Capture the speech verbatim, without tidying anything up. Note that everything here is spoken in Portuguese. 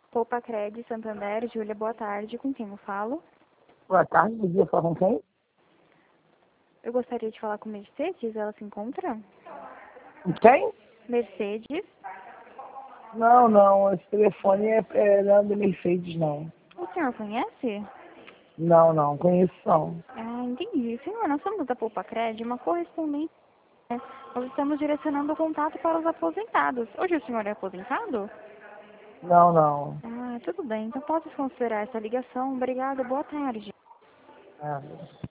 Poupa Cred, Santander, Júlia, boa tarde. Com quem eu falo? Boa tarde, podia falar com quem? Eu gostaria de falar com Mercedes, ela se encontra? Quem? Mercedes? Não, não, esse telefone é, é não é da Mercedes, não. O senhor conhece? Não, não, conheço não. Ah, entendi. Senhor, nós somos da Poupa Cred, uma correspondente. Né? Nós estamos direcionando o contato para os aposentados. Hoje o senhor é aposentado? Não, não. Ah, tudo bem. Então pode considerar essa ligação. Obrigada, boa tarde. Ah,